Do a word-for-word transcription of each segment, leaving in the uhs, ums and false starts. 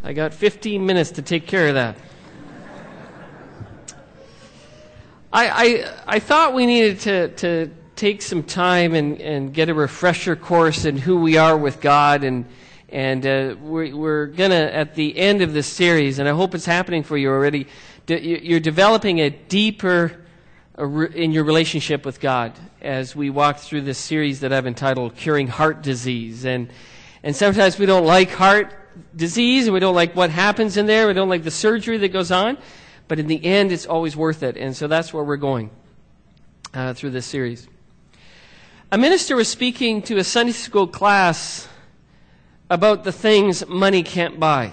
I got fifteen minutes to take care of that. I, I, I thought we needed to, to take some time and, and get a refresher course in who we are with God. And, and uh, we're, we're going to, at the end of this series, and I hope it's happening for you already, you're developing a deeper in your relationship with God as we walk through this series that I've entitled Curing Heart Disease. And, and sometimes we don't like heart disease, and we don't like what happens in there. We don't like the surgery that goes on. But in the end, it's always worth it. And so that's where we're going uh, through this series. A minister was speaking to a Sunday school class about the things money can't buy.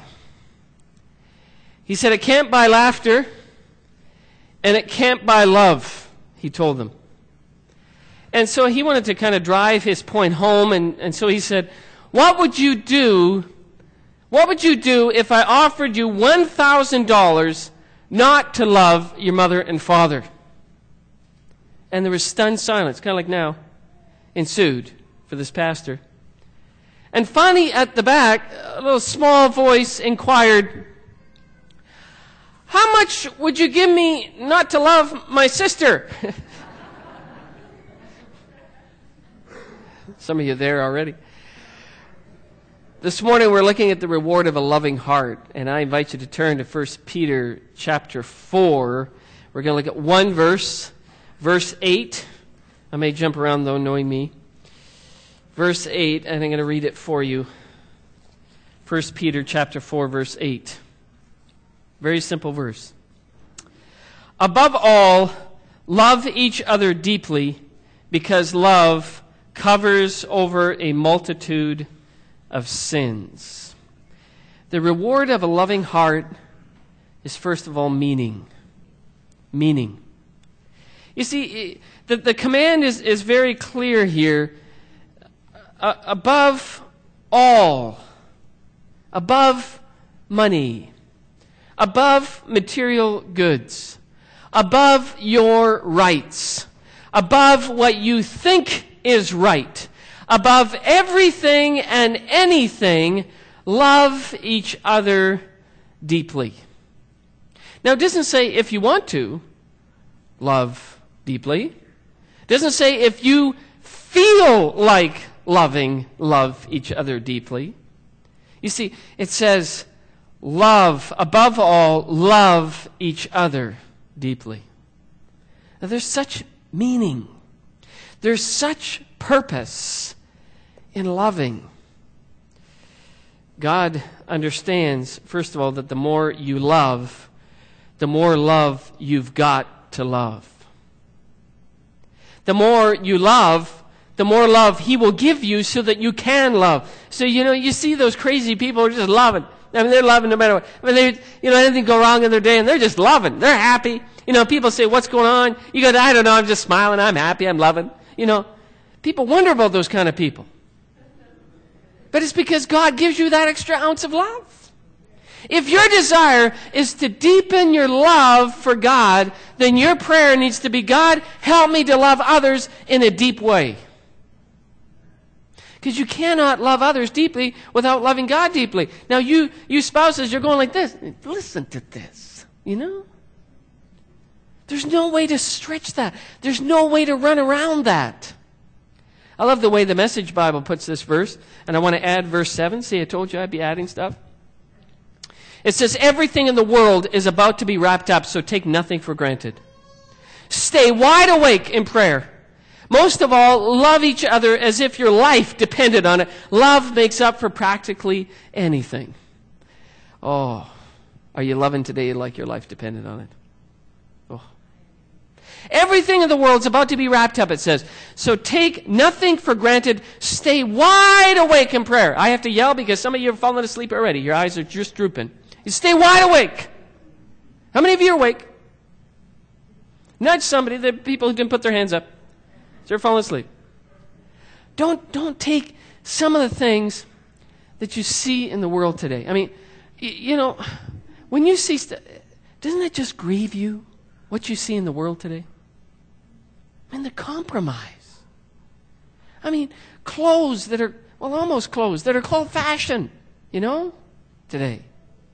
He said, it can't buy laughter, and it can't buy love, he told them. And so he wanted to kind of drive his point home, and, and so he said, what would you do, what would you do if I offered you one thousand dollars not to love your mother and father? And there was stunned silence, kind of like now, ensued for this pastor. And finally, at the back, a little small voice inquired, how much would you give me not to love my sister? Some of you there already. This morning we're looking at the reward of a loving heart, and I invite you to turn to First Peter chapter four. We're going to look at one verse, verse eight. I may jump around though, knowing me. Verse eight, and I'm going to read it for you. First Peter chapter four, verse eight. Very simple verse. Above all, love each other deeply, because love covers over a multitude of sins. The reward of a loving heart is first of all meaning. Meaning. You see, the, the command is, is very clear here. Uh, above all, above money, above material goods, above your rights, above what you think is right, above everything and anything, love each other deeply. Now, it doesn't say if you want to love deeply. It doesn't say if you feel like loving, love each other deeply. You see, it says, love, above all, love each other deeply. Now, there's such meaning. There's such purpose in loving. God understands, first of all, that the more you love, the more love you've got to love. The more you love, the more love He will give you so that you can love. So, you know, you see those crazy people who are just loving. I mean, they're loving no matter what. I mean, they, you know, anything go wrong in their day, and they're just loving. They're happy. You know, people say, what's going on? You go, I don't know, I'm just smiling, I'm happy, I'm loving. You know, people wonder about those kind of people. But it's because God gives you that extra ounce of love. If your desire is to deepen your love for God, then your prayer needs to be, God, help me to love others in a deep way. Because you cannot love others deeply without loving God deeply. Now, you, you spouses, you're going like this. Listen to this, you know? There's no way to stretch that. There's no way to run around that. I love the way the Message Bible puts this verse, and I want to add verse seven. See, I told you I'd be adding stuff. It says, everything in the world is about to be wrapped up, so take nothing for granted. Stay wide awake in prayer. Most of all, love each other as if your life depended on it. Love makes up for practically anything. Oh, are you loving today like your life depended on it? Oh. Everything in the world is about to be wrapped up, it says. So take nothing for granted. Stay wide awake in prayer. I have to yell because some of you have fallen asleep already. Your eyes are just drooping. You stay wide awake. How many of you are awake? Nudge somebody, the people who didn't put their hands up. They're falling asleep. Don't, don't take some of the things that you see in the world today. I mean, you, you know, when you see stuff, doesn't it just grieve you, what you see in the world today? I mean, the compromise. I mean, clothes that are, well, almost clothes that are called fashion, you know, today.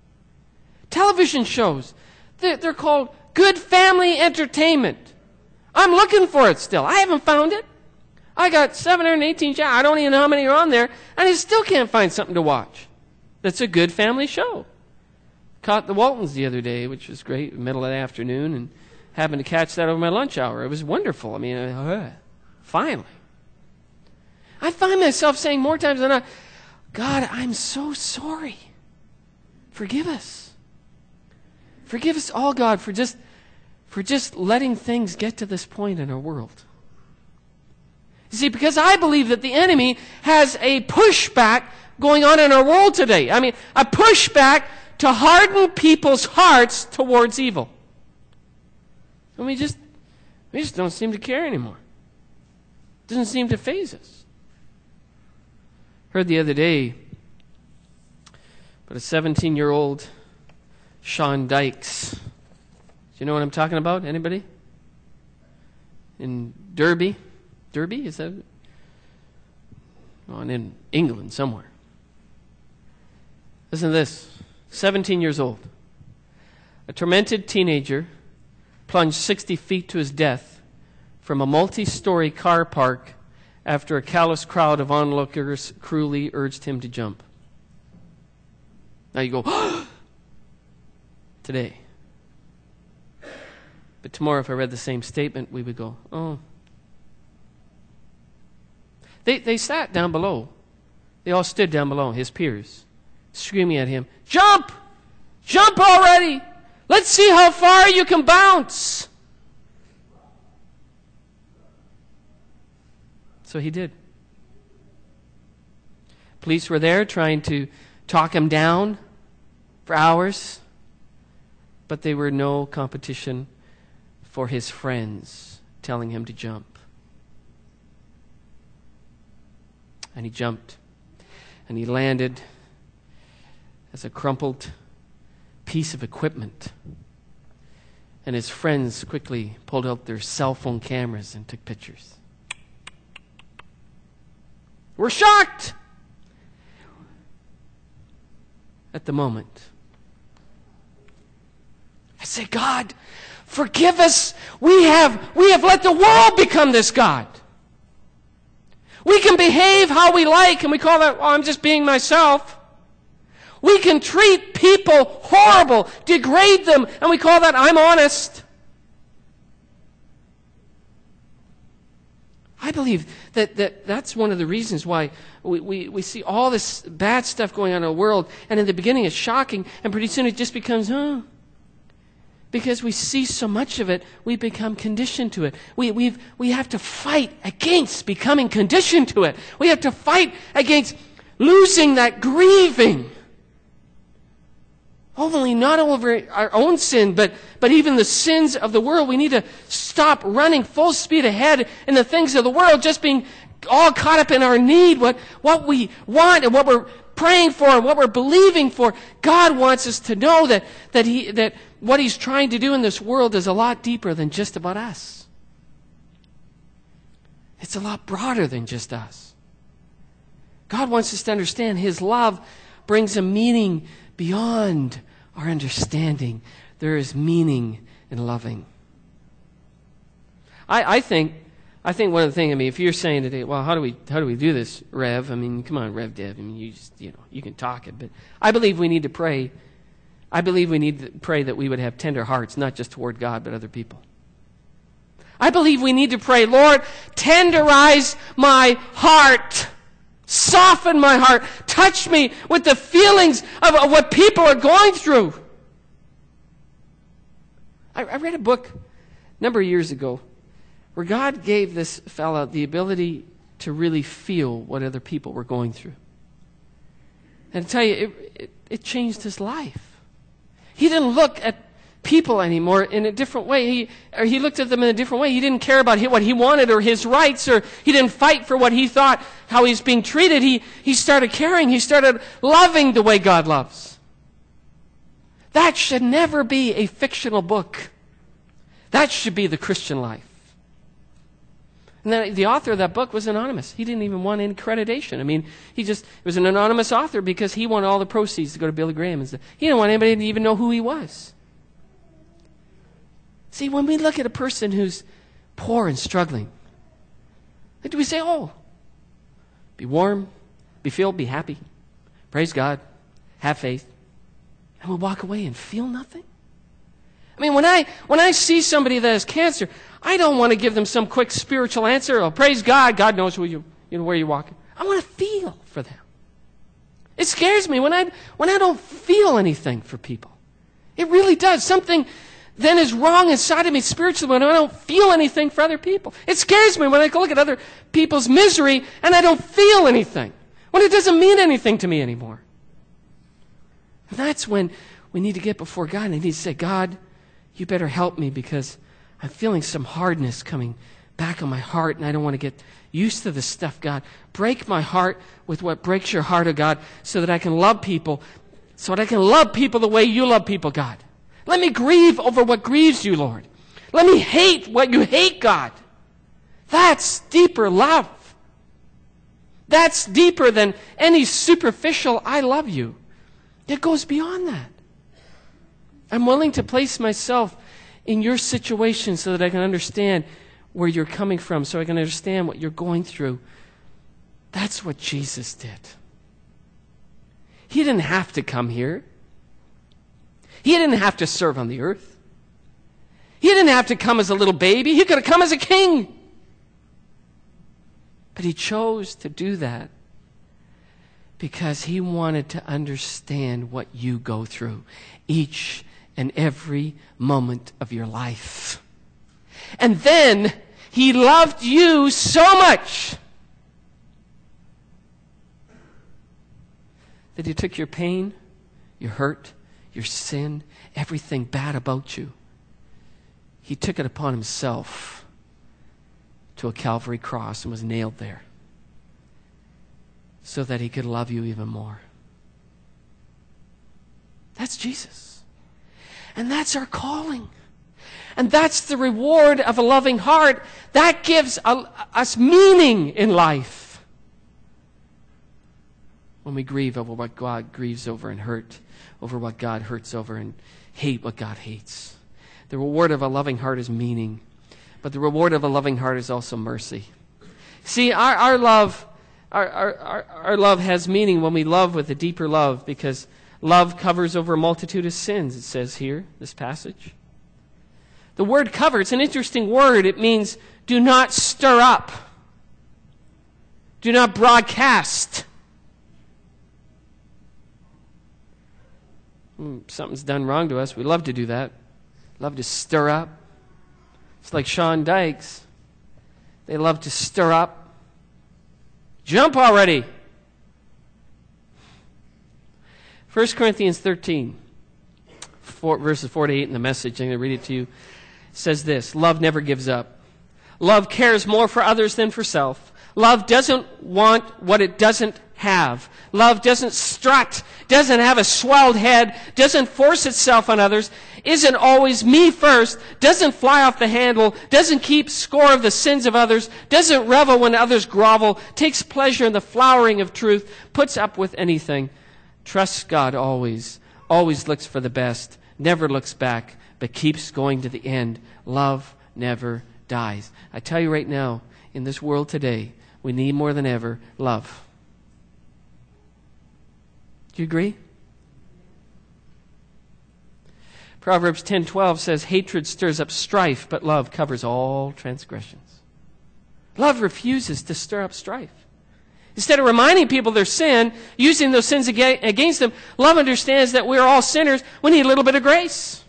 television shows. They're, they're called good family entertainment. I'm looking for it still. I haven't found it. I got seven hundred eighteen channels. I don't even know how many are on there, and I still can't find something to watch that's a good family show. Caught the Waltons the other day, which was great, middle of the afternoon, and happened to catch that over my lunch hour. It was wonderful. I mean, uh, finally. I find myself saying more times than not, God, I'm so sorry. Forgive us. Forgive us all, God, for just for just letting things get to this point in our world. You see, because I believe that the enemy has a pushback going on in our world today. I mean, a pushback to harden people's hearts towards evil. And we just, we just don't seem to care anymore. It doesn't seem to faze us. Heard the other day about a seventeen-year-old Sean Dykes. Do you know what I'm talking about? Anybody? In Derby? Derby? Is that? Oh, and in England somewhere. Listen to this. seventeen years old. A tormented teenager plunged sixty feet to his death from a multi-story car park after a callous crowd of onlookers cruelly urged him to jump. Now you go, today. But tomorrow, if I read the same statement, we would go, oh. They, they sat down below. They all stood down below, his peers, screaming at him, jump! Jump already! Let's see how far you can bounce! So he did. Police were there trying to talk him down for hours, but they were no competition for his friends telling him to jump. And he jumped, and he landed as a crumpled piece of equipment. And his friends quickly pulled out their cell phone cameras and took pictures. We're shocked at the moment. I say, God, forgive us. We have, we have let the world become this God. We can behave how we like, and we call that, oh, I'm just being myself. We can treat people horrible, degrade them, and we call that, I'm honest. I believe that, that that's one of the reasons why we, we, we see all this bad stuff going on in the world, and in the beginning it's shocking, and pretty soon it just becomes, huh? Because we see so much of it, we become conditioned to it. We, we've, we have to fight against becoming conditioned to it. We have to fight against losing that grieving. Only not over our own sin, but, but even the sins of the world. We need to stop running full speed ahead in the things of the world, just being all caught up in our need, what, what we want and what we're praying for and what we're believing for. God wants us to know that, that, he, that what He's trying to do in this world is a lot deeper than just about us. It's a lot broader than just us. God wants us to understand His love brings a meaning beyond our understanding. There is meaning in loving. I, I think I think one of the things, I mean, if you're saying today, well, how do we how do we do this, Rev? I mean, come on, Rev Dev. I mean, you just, you know, you can talk it, but I believe we need to pray. I believe we need to pray that we would have tender hearts, not just toward God, but other people. I believe we need to pray, Lord, tenderize my heart. Soften my heart. Touch me with the feelings of, of what people are going through. I, I read a book a number of years ago where God gave this fella the ability to really feel what other people were going through. And I tell you, it, it, it changed his life. He didn't look at people anymore in a different way. He, or he looked at them in a different way. He didn't care about what he wanted or his rights, or he didn't fight for what he thought, how he's being treated. He, he started caring. He started loving the way God loves. That should never be a fictional book. That should be the Christian life. And then the author of that book was anonymous. He didn't even want any accreditation. I mean, he just it was an anonymous author because he wanted all the proceeds to go to Billy Graham. And stuff. He didn't want anybody to even know who he was. See, when we look at a person who's poor and struggling, what do we say? Oh, be warm, be filled, be happy, praise God, have faith. And we'll walk away and feel nothing? I mean, when I when I see somebody that has cancer, I don't want to give them some quick spiritual answer. Oh, praise God, God knows who you, you know, where you're walking. I want to feel for them. It scares me when I when I don't feel anything for people. It really does. Something then is wrong inside of me spiritually when I don't feel anything for other people. It scares me when I look at other people's misery and I don't feel anything. When it doesn't mean anything to me anymore. And that's when we need to get before God and I need to say, God, you better help me because I'm feeling some hardness coming back on my heart and I don't want to get used to this stuff, God. Break my heart with what breaks your heart, oh God, so that I can love people, so that I can love people the way you love people, God. Let me grieve over what grieves you, Lord. Let me hate what you hate, God. That's deeper love. That's deeper than any superficial I love you. It goes beyond that. I'm willing to place myself in your situation so that I can understand where you're coming from, so I can understand what you're going through. That's what Jesus did. He didn't have to come here. He didn't have to serve on the earth. He didn't have to come as a little baby. He could have come as a king. But he chose to do that because he wanted to understand what you go through each and every moment of your life. And then he loved you so much that he took your pain, your hurt, your sin, everything bad about you. He took it upon himself to a Calvary cross and was nailed there so that he could love you even more. That's Jesus. And that's our calling. And that's the reward of a loving heart. That gives a, us meaning in life. When we grieve over what God grieves over and hurt over what God hurts over and hate what God hates. The reward of a loving heart is meaning. But the reward of a loving heart is also mercy. See, our, our love our, our, our love has meaning when we love with a deeper love, because love covers over a multitude of sins, it says here, this passage. The word cover, it's an interesting word. It means do not stir up. Do not broadcast. Something's done wrong to us. We love to do that. Love to stir up. It's like Sean Dykes. They love to stir up. Jump already. First Corinthians thirteen, four, verses four to eight in the Message. I'm going to read it to you. It says this: love never gives up. Love cares more for others than for self. Love doesn't want what it doesn't have. Love doesn't strut, doesn't have a swelled head, doesn't force itself on others, isn't always me first, doesn't fly off the handle, doesn't keep score of the sins of others, doesn't revel when others grovel, takes pleasure in the flowering of truth, puts up with anything, trusts God always, always looks for the best, never looks back, but keeps going to the end. Love never dies. I tell you right now, in this world today, we need more than ever love. Do you agree? Proverbs ten twelve says, hatred stirs up strife, but love covers all transgressions. Love refuses to stir up strife. Instead of reminding people their sin, using those sins against them, love understands that we're all sinners. We need a little bit of grace.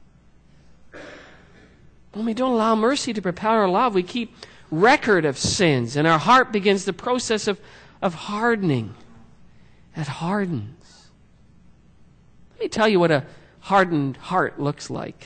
When we don't allow mercy to propel our love, we keep record of sins, and our heart begins the process of, of hardening. It hardens. Let me tell you what a hardened heart looks like.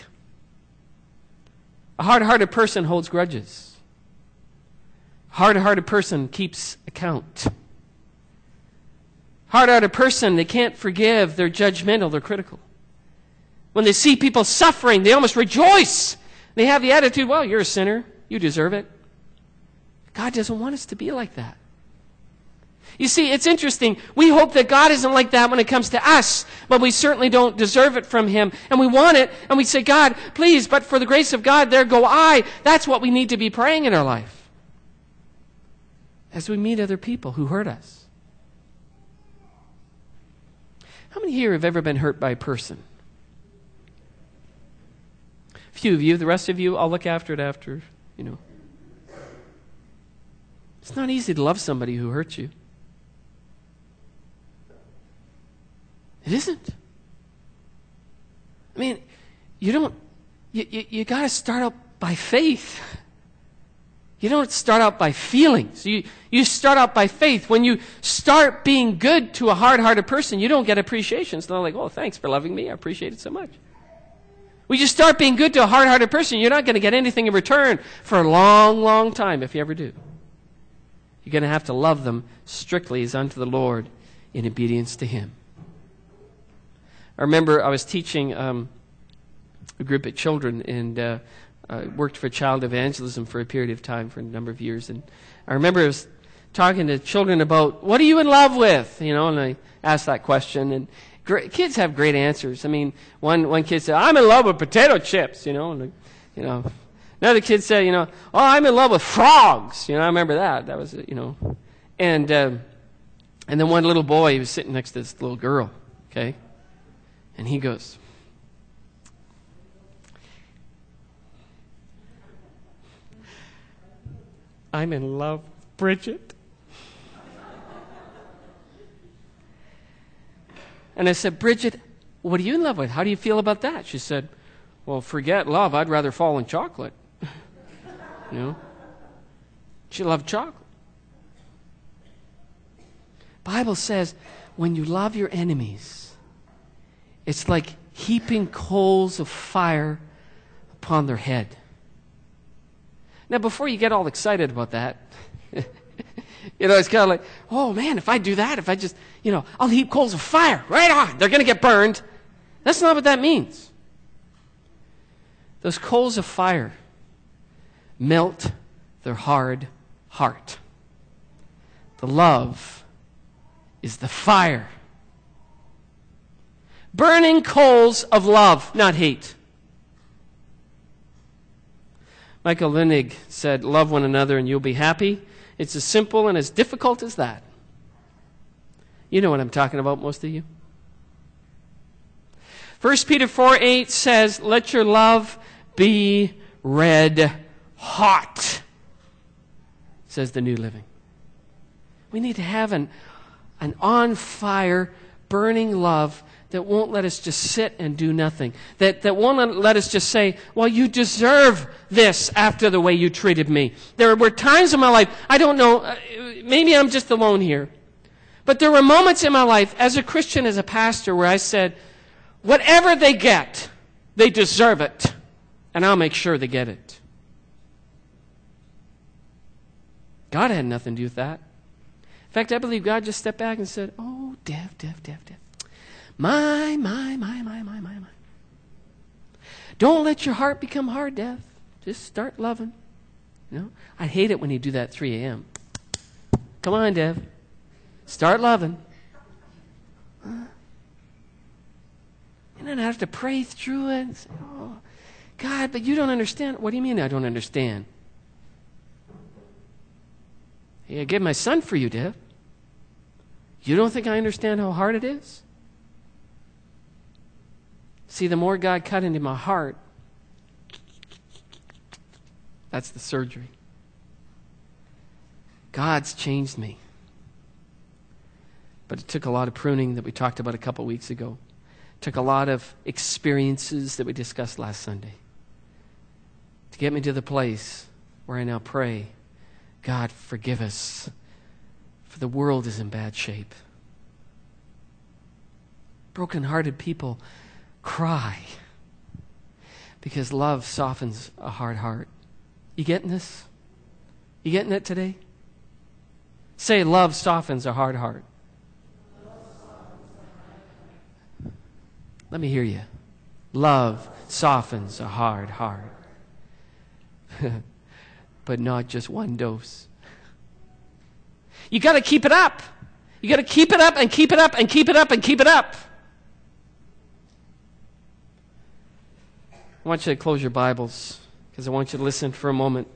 A hard-hearted person holds grudges. A hard-hearted person keeps account. Hard-hearted person, they can't forgive, they're judgmental, they're critical. When they see people suffering, they almost rejoice. They have the attitude, well, you're a sinner, you deserve it. God doesn't want us to be like that. You see, it's interesting. We hope that God isn't like that when it comes to us, but we certainly don't deserve it from him. And we want it, and we say, God, please, but for the grace of God, there go I. That's what we need to be praying in our life as we meet other people who hurt us. How many here have ever been hurt by a person? A few of you. The rest of you, I'll look after it after, you know. It's not easy to love somebody who hurts you. It isn't. I mean, you don't, you, you, you got to start out by faith. You don't start out by feelings. You, you start out by faith. When you start being good to a hard-hearted person, you don't get appreciation. It's not like, oh, thanks for loving me. I appreciate it so much. When you start being good to a hard-hearted person, you're not going to get anything in return for a long, long time, if you ever do. You're going to have to love them strictly as unto the Lord in obedience to him. I remember I was teaching um, a group of children, and uh, I worked for child evangelism for a period of time, for a number of years. And I remember I was talking to children about, what are you in love with? You know, and I asked that question, and great, kids have great answers. I mean, one one kid said, I'm in love with potato chips, you know, and, you know. Another kid said, you know, oh, I'm in love with frogs. You know, I remember that. That was, you know. And, uh, and then one little boy, he was sitting next to this little girl, okay? And he goes, I'm in love with Bridget. And I said, Bridget, what are you in love with? How do you feel about that? She said, well, forget love. I'd rather fall in chocolate. You know? She loved chocolate. Bible says, when you love your enemies, it's like heaping coals of fire upon their head. Now, before you get all excited about that, you know, it's kind of like, oh, man, if I do that, if I just, you know, I'll heap coals of fire right on. They're going to get burned. That's not what that means. Those coals of fire melt their hard heart. The love is the fire. Burning coals of love, not hate. Michael Lindig said, love one another and you'll be happy. It's as simple and as difficult as that. You know what I'm talking about, most of you. First Peter four eight says, let your love be red hot, says the New Living. We need to have an, an on-fire, burning love that won't let us just sit and do nothing. That, that won't let us just say, well, you deserve this after the way you treated me. There were times in my life, I don't know, uh, maybe I'm just alone here. But there were moments in my life as a Christian, as a pastor, where I said, whatever they get, they deserve it. And I'll make sure they get it. God had nothing to do with that. In fact, I believe God just stepped back and said, oh, Dev, Dev, Dev, Dev. My, my, my, my, my, my, my. Don't let your heart become hard, Dev. Just start loving. You know, I hate it when you do that at three a.m. Come on, Dev. Start loving. Huh? And then I have to pray through it and say, oh, God, but you don't understand. What do you mean I don't understand? Hey, I gave my son for you, Dev. You don't think I understand how hard it is? See, the more God cut into my heart, that's the surgery. God's changed me. But it took a lot of pruning that we talked about a couple weeks ago. It took a lot of experiences that we discussed last Sunday to get me to the place where I now pray, God, forgive us, for the world is in bad shape. Broken-hearted people cry because love softens a hard heart. You getting this? You getting it today? Say, love softens a hard heart. Let me hear you. Love softens a hard heart. But not just one dose. You got to keep it up. You got to keep it up and keep it up and keep it up and keep it up. I want you to close your Bibles because I want you to listen for a moment.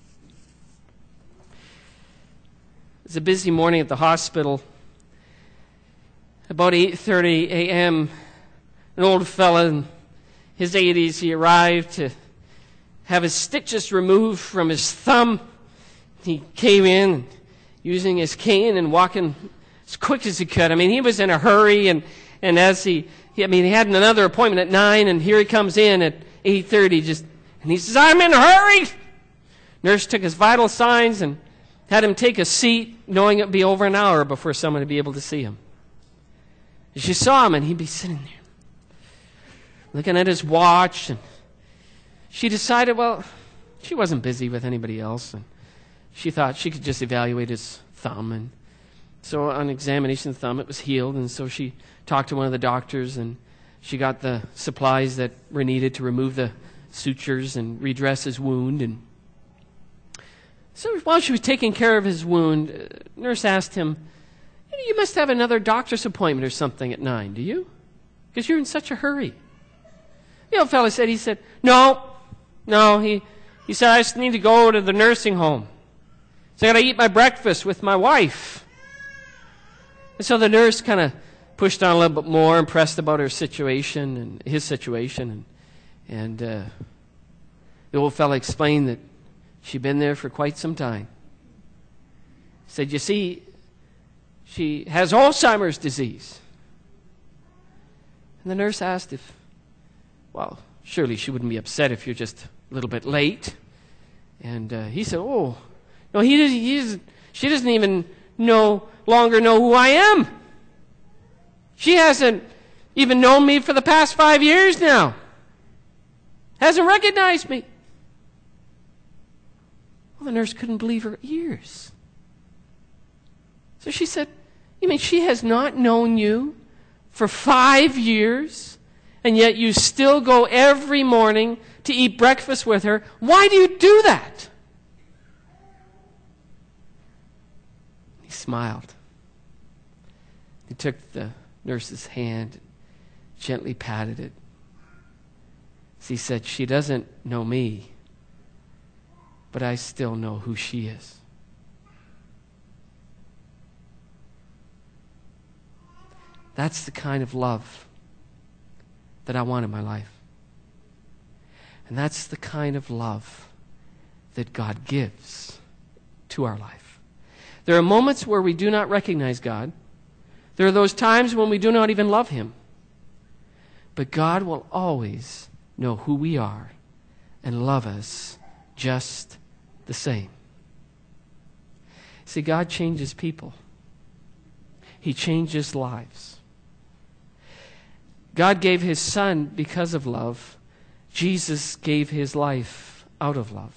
It's a busy morning at the hospital. About eight thirty a.m., an old fella in his eighties, he arrived to have his stitches removed from his thumb. He came in using his cane and walking as quick as he could. I mean, he was in a hurry, and, and as he, he, I mean, he had another appointment at nine, and here he comes in at eight thirty, just, and he says, "I'm in a hurry." Nurse took his vital signs and had him take a seat, knowing it would be over an hour before someone would be able to see him. She saw him, and he'd be sitting there, looking at his watch, and she decided, well, she wasn't busy with anybody else, and she thought she could just evaluate his thumb, and so on examination of the thumb, it was healed, and so she talked to one of the doctors, and she got the supplies that were needed to remove the sutures and redress his wound, and so while she was taking care of his wound, uh, nurse asked him, "You must have another doctor's appointment or something at nine, do you? Because you're in such a hurry." The old fellow said, he said, no, no, he, he said, "I just need to go to the nursing home. So I got to eat my breakfast with my wife." And so the nurse kind of pushed on a little bit more, impressed about her situation and his situation. And, and uh, the old fellow explained that she'd been there for quite some time. He said, "You see, she has Alzheimer's disease." And the nurse asked if, well, surely she wouldn't be upset if you're just a little bit late. And uh, he said, "Oh, no, he, doesn't, he doesn't, she doesn't even no longer know who I am. She hasn't even known me for the past five years now. Hasn't recognized me." Well, the nurse couldn't believe her ears. So she said, "You mean she has not known you for five years, and yet you still go every morning to eat breakfast with her? Why do you do that?" He smiled. He took the nurse's hand, gently patted it. He said, "She doesn't know me, but I still know who she is." That's the kind of love that I want in my life. And that's the kind of love that God gives to our life. There are moments where we do not recognize God. There are those times when we do not even love Him. But God will always know who we are and love us just the same. See, God changes people. He changes lives. God gave His Son because of love. Jesus gave His life out of love.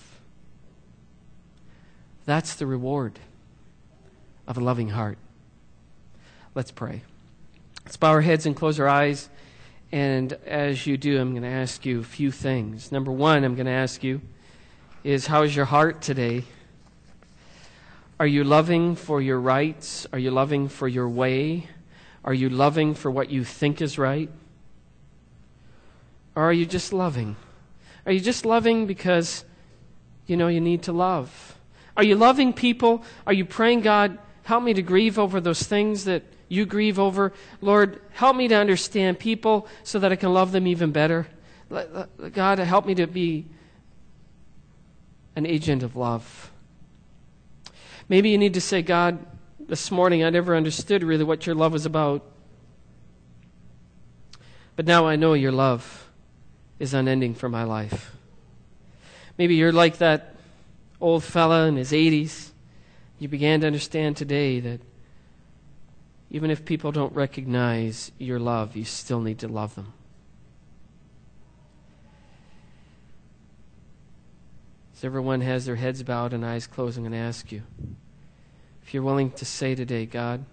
That's the reward of a loving heart. Let's pray. Let's bow our heads and close our eyes. And as you do, I'm going to ask you a few things. Number one, I'm going to ask you is, how is your heart today? Are you loving for your rights? Are you loving for your way? Are you loving for what you think is right? Or are you just loving? Are you just loving because, you know, you need to love? Are you loving people? Are you praying, "God, help me to grieve over those things that you grieve over. Lord, help me to understand people so that I can love them even better. God, help me to be an agent of love." Maybe you need to say, "God, this morning I never understood really what your love was about. But now I know your love is unending for my life." Maybe you're like that old fella in his eighties. You began to understand today that even if people don't recognize your love, you still need to love them. As everyone has their heads bowed and eyes closed, I'm going to ask you, if you're willing to say today, "God,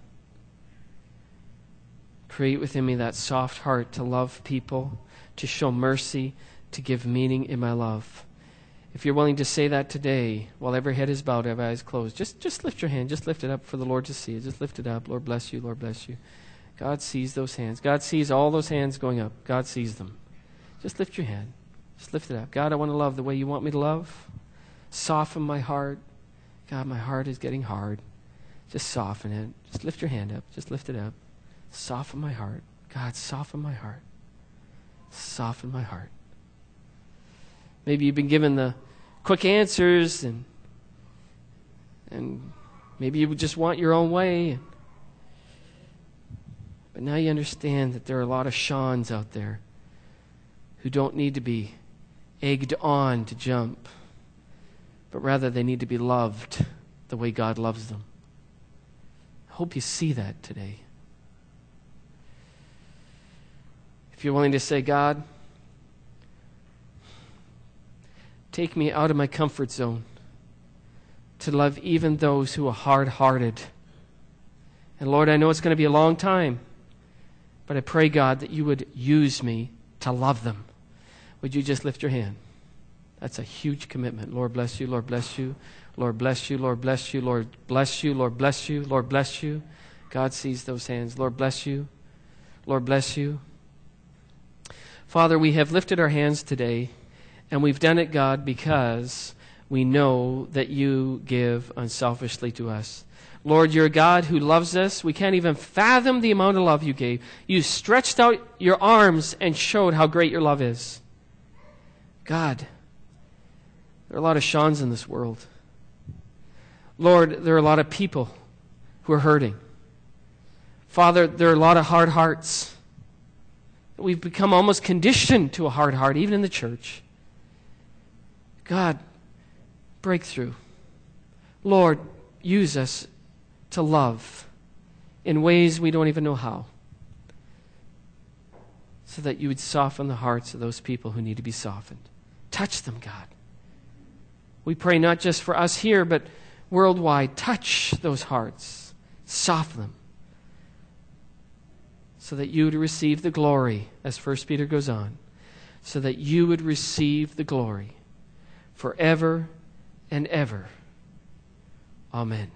create within me that soft heart to love people, to show mercy, to give meaning in my love. If you're willing to say that today, while every head is bowed, every eye is closed, just, just lift your hand. Just lift it up for the Lord to see. Just lift it up. Lord bless you. Lord bless you. God sees those hands. God sees all those hands going up. God sees them. Just lift your hand. Just lift it up. God, I want to love the way you want me to love. Soften my heart. God, my heart is getting hard. Just soften it. Just lift your hand up. Just lift it up. Soften my heart. God, soften my heart. Soften my heart. Maybe you've been given the quick answers, and and maybe you just want your own way. But now you understand that there are a lot of Seans out there who don't need to be egged on to jump, but rather they need to be loved the way God loves them. I hope you see that today. If you're willing to say, God, take me out of my comfort zone to love even those who are hard-hearted. And Lord, I know it's going to be a long time, but I pray, God, that you would use me to love them. Would you just lift your hand? That's a huge commitment. Lord bless you, Lord bless you, Lord bless you, Lord bless you, Lord bless you, Lord bless you, Lord bless you. God sees those hands. Lord bless you, Lord bless you. Father, we have lifted our hands today, and we've done it, God, because we know that you give unselfishly to us. Lord, you're a God who loves us. We can't even fathom the amount of love you gave. You stretched out your arms and showed how great your love is. God, there are a lot of Seans in this world. Lord, there are a lot of people who are hurting. Father, there are a lot of hard hearts. We've become almost conditioned to a hard heart, even in the church. God, breakthrough. Lord, use us to love in ways we don't even know how, so that you would soften the hearts of those people who need to be softened. Touch them, God. We pray not just for us here, but worldwide. Touch those hearts. Soften them, so that you would receive the glory, as First Peter goes on, so that you would receive the glory forever and ever. Amen.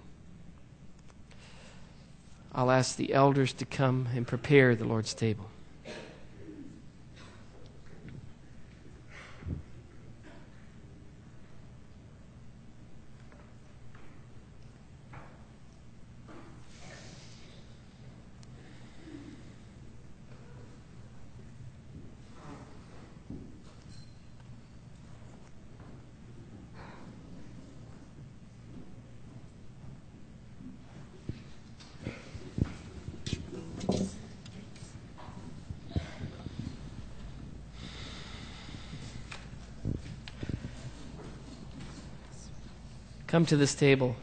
I'll ask the elders to come and prepare the Lord's table. Come to this table,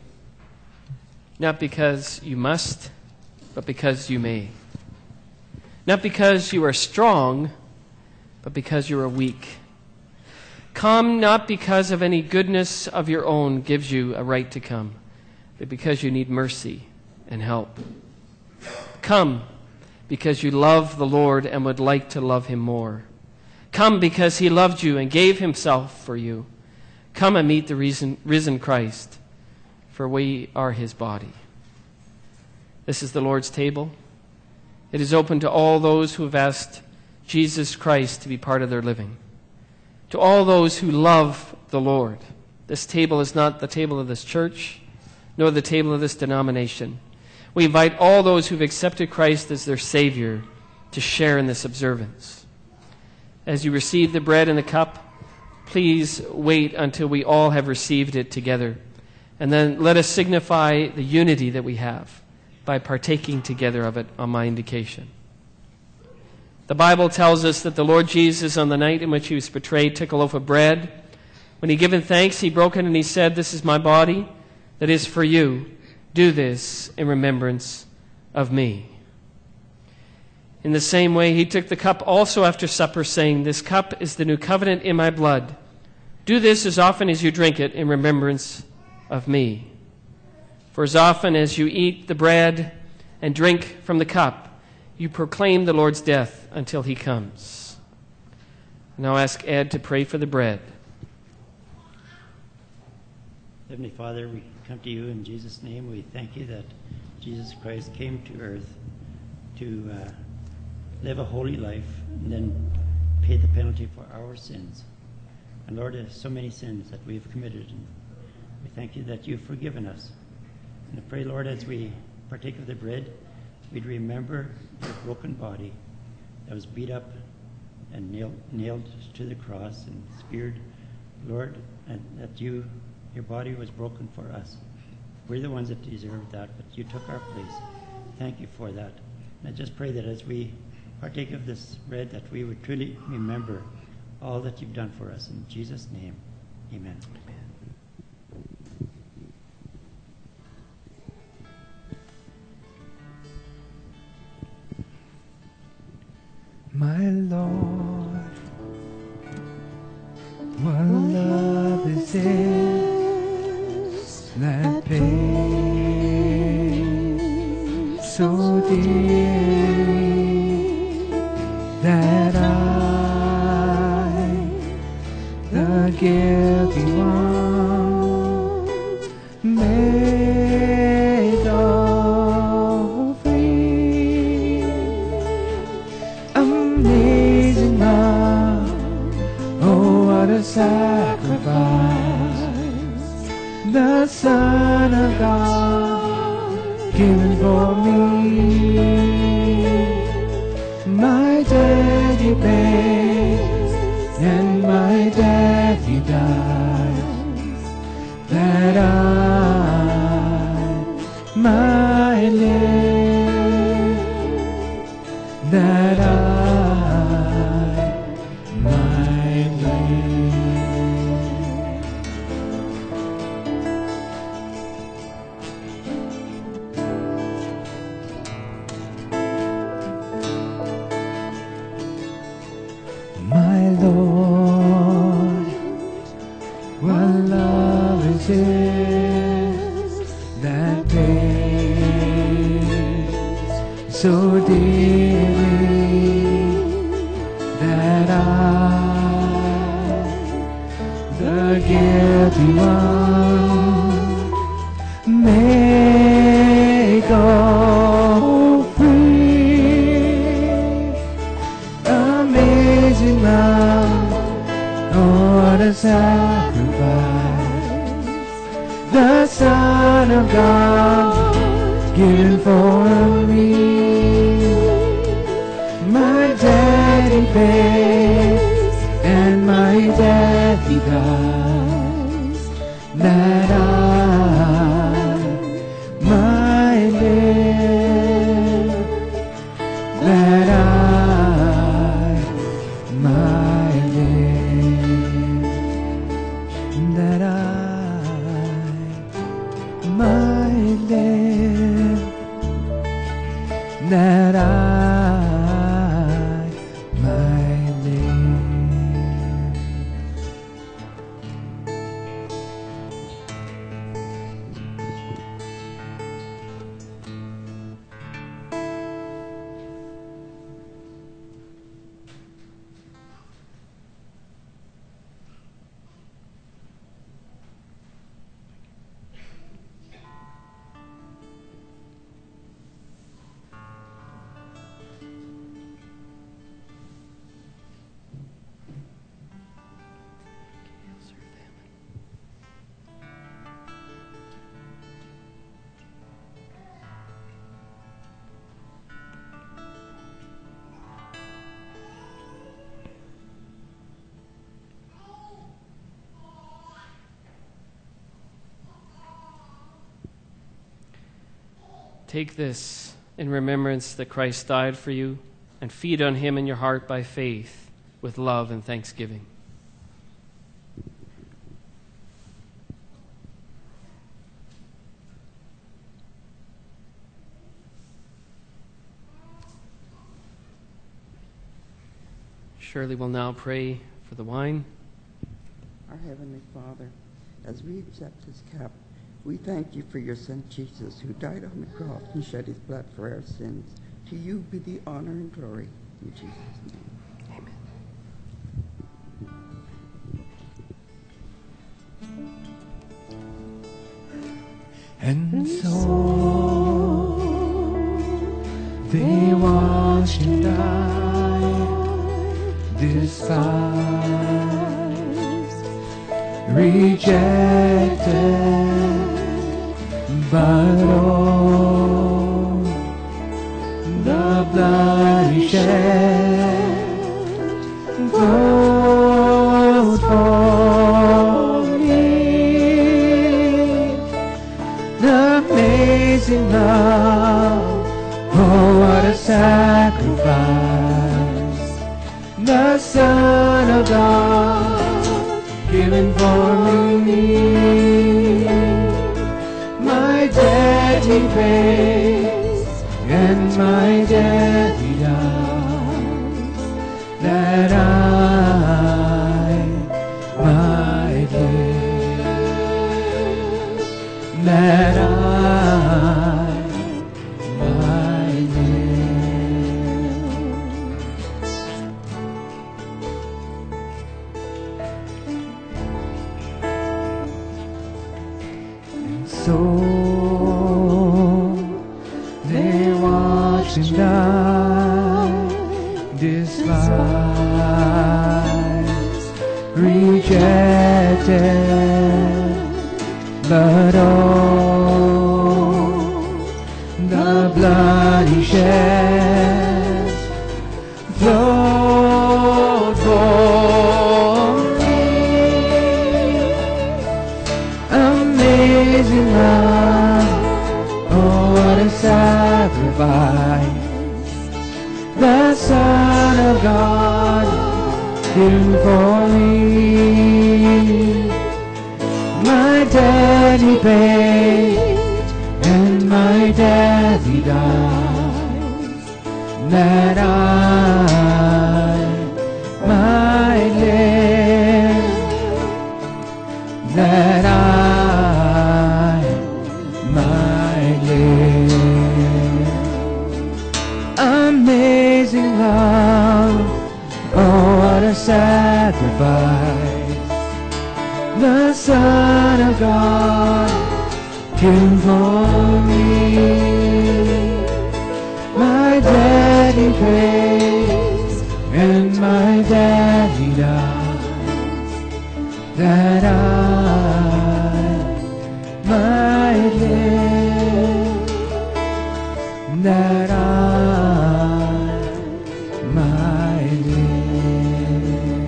not because you must, but because you may. Not because you are strong, but because you are weak. Come not because of any goodness of your own gives you a right to come, but because you need mercy and help. Come because you love the Lord and would like to love him more. Come because he loved you and gave himself for you. Come and meet the risen, risen Christ, for we are his body. This is the Lord's table. It is open to all those who have asked Jesus Christ to be part of their living. To all those who love the Lord. This table is not the table of this church, nor the table of this denomination. We invite all those who have accepted Christ as their Savior to share in this observance. As you receive the bread and the cup, please wait until we all have received it together. And then let us signify the unity that we have by partaking together of it on my indication. The Bible tells us that the Lord Jesus, on the night in which he was betrayed, took a loaf of bread. When he given thanks, he broke it and he said, "This is my body that is for you. Do this in remembrance of me." In the same way, he took the cup also after supper, saying, "This cup is the new covenant in my blood. Do this as often as you drink it in remembrance of me. For as often as you eat the bread and drink from the cup, you proclaim the Lord's death until he comes." Now ask Ed to pray for the bread. Heavenly Father, we come to you in Jesus' name. We thank you that Jesus Christ came to earth to uh, live a holy life and then pay the penalty for our sins. And Lord, there's so many sins that we've committed, and we thank you that you've forgiven us. And I pray, Lord, as we partake of the bread, we'd remember your broken body that was beat up and nailed, nailed to the cross and speared, Lord, and that you, your body was broken for us. We're the ones that deserved that, but you took our place. Thank you for that. And I just pray that as we partake of this bread, that we would truly remember all that you've done for us. In Jesus' name, amen. My Lord, what love is this that pays so dearly that I, the guilty one, made all free. Amazing love, oh what a sacrifice, the Son of God given for me. My debt he pays, and my death he dies, that I might live, that I might live. My Lord, what love is this that pays so dearly that I, the guilty one, may go free. Amazing love, oh what a sacrifice, the Son of God given for me. My debt he pays, and my death he dies, that I might live, that I might live, that I might live, that I might live. Take this in remembrance that Christ died for you, and feed on him in your heart by faith with love and thanksgiving. Shirley will now pray for the wine. Our Heavenly Father, as we accept this cup, we thank you for your Son Jesus, who died on the cross and shed his blood for our sins. To you be the honor and glory. In Jesus' name. Amen. And so they watched him die, despised, rejected, but oh, the blood he shed flowed for me. The amazing love, oh what a sacrifice, the Son of God given for me. My debt he pays, and my debt he dies, that I might live, that I might live. And so they watched him die, despised, rejected, but oh, the blood he shed flowed for me. Amazing love, oh what a sacrifice, the Son of God given for me. My debt he paid, and my debt he dies, that I might live, that I might live. Amazing love, oh what a sacrifice, the Son of God given for me. My debt he pays, and my debt he dies, that I might live, that I might live.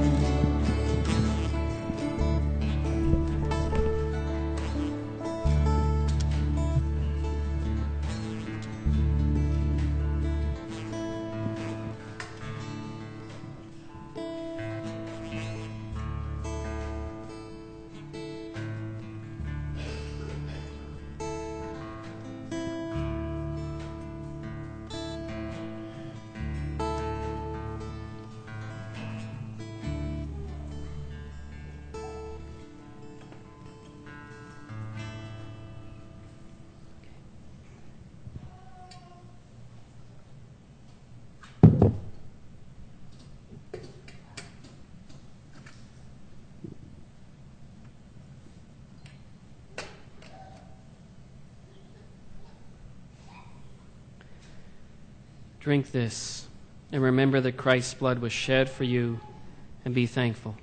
Drink this and remember that Christ's blood was shed for you, and be thankful.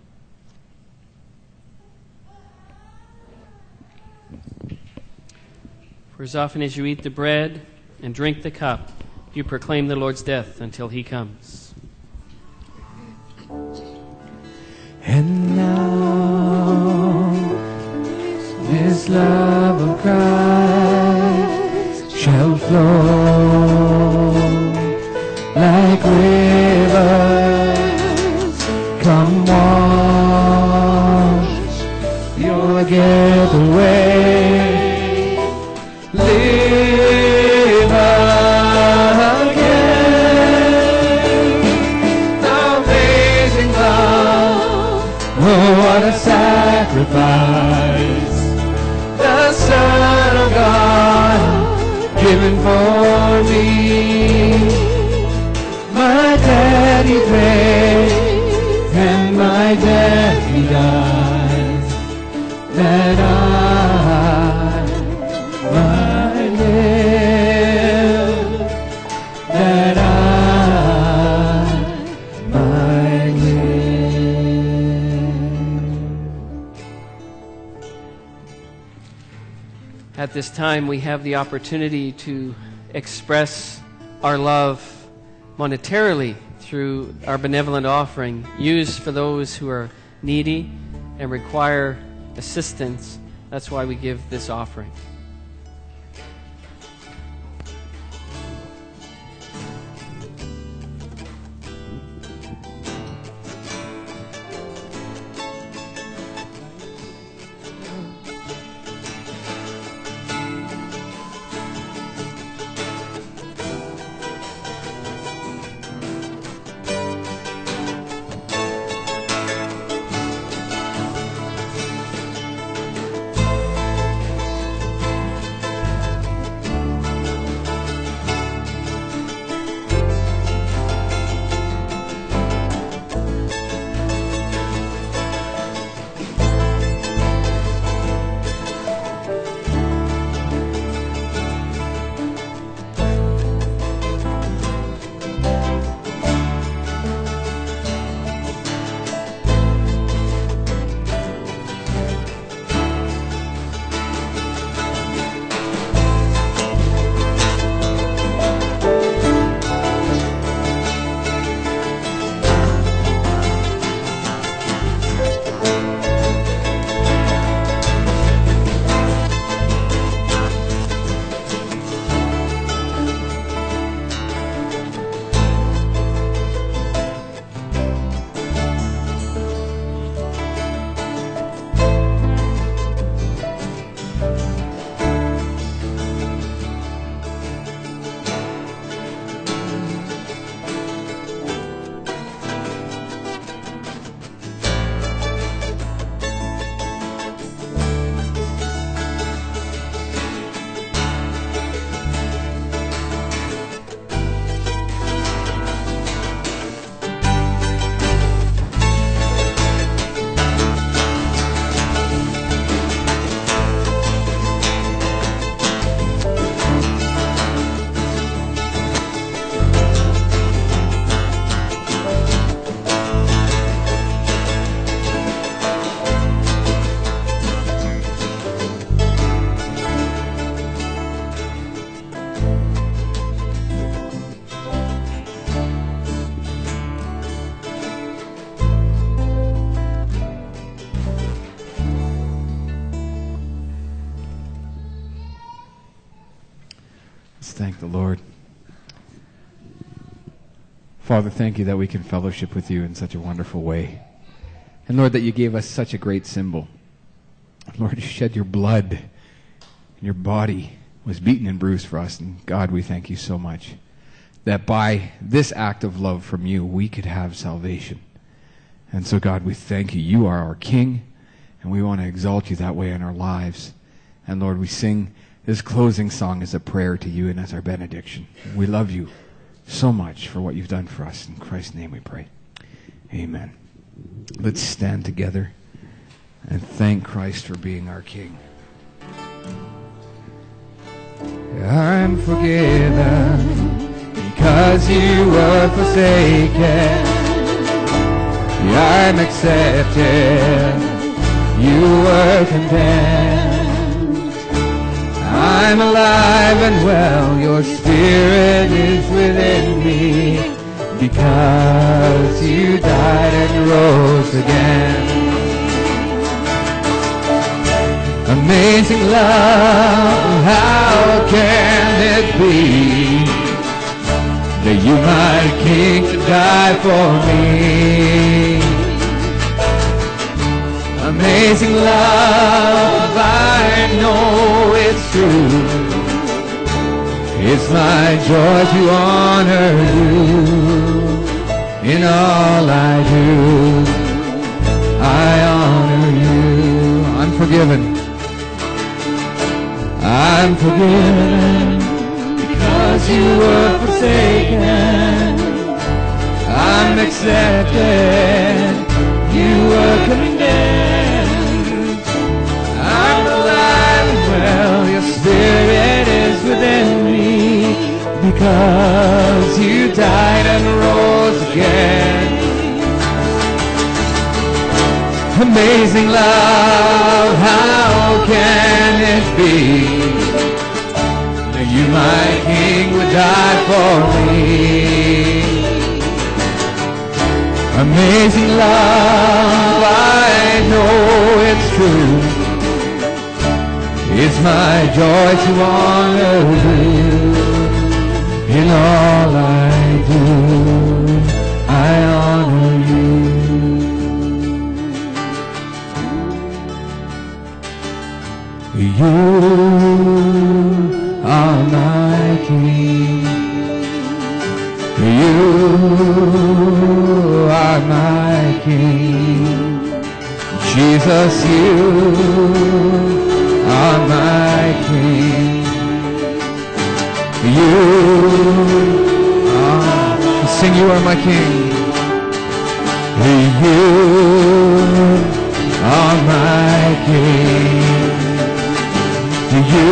For as often as you eat the bread and drink the cup, you proclaim the Lord's death until he comes. And now this love of Christ shall flow like rivers. Come wash your guilt away. Live again. Amazing love, oh what a sacrifice. The Son of God given for me. My debt he paid, and my debt he died, that I might At this time, we have the opportunity to express our love monetarily through our benevolent offering, used for those who are needy and require assistance. That's why we give this offering. Thank the Lord. Father, thank you that we can fellowship with you in such a wonderful way. And Lord, that you gave us such a great symbol. Lord, you shed your blood. Your body was beaten and bruised for us. And God, we thank you so much that by this act of love from you, we could have salvation. And so, God, we thank you. You are our King, and we want to exalt you that way in our lives. And Lord, we sing this closing song as a prayer to you and as our benediction. We love you so much for what you've done for us. In Christ's name we pray. Amen. Let's stand together and thank Christ for being our King. I'm forgiven because you were forsaken. I'm accepted. You were condemned. I'm alive and well, your spirit is within me, because you died and rose again. Amazing love, how can it be that you, my King, should die for me? Amazing love, I know it's true. It's my joy to honor you. In all I do, I honor you. I'm forgiven. I'm forgiven because you were forsaken. I'm accepted. You were condemned. I'm alive and well. Your spirit is within me, because you died and rose again. Amazing love, how can it be that you, my King, would die for me? Amazing love, I know it's true. It's my joy to honor you. In all I do, I honor you. You are my King. You are my King. Jesus, you are my King. You are, sing, you are my King. You are my King. You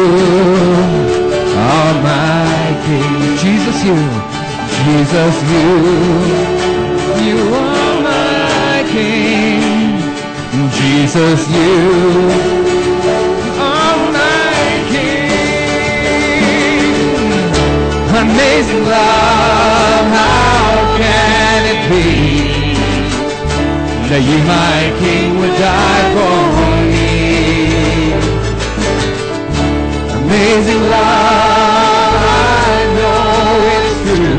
are my King. Jesus, you. Jesus, you. You are my King. Jesus, you are my King. Amazing love, how can it be that you, my King, would die for me? Amazing love, I know it's true.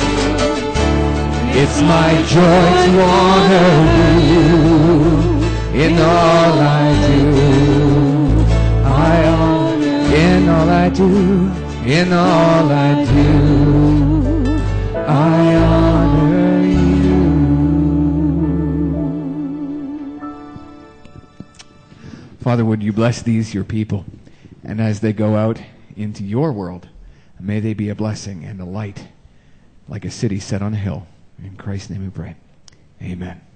It's my joy to honor you. In all I do, I honor. In all I do, in all I do, I honor you. Father, would you bless these, your people? And as they go out into your world, may they be a blessing and a light, like a city set on a hill. In Christ's name we pray. Amen.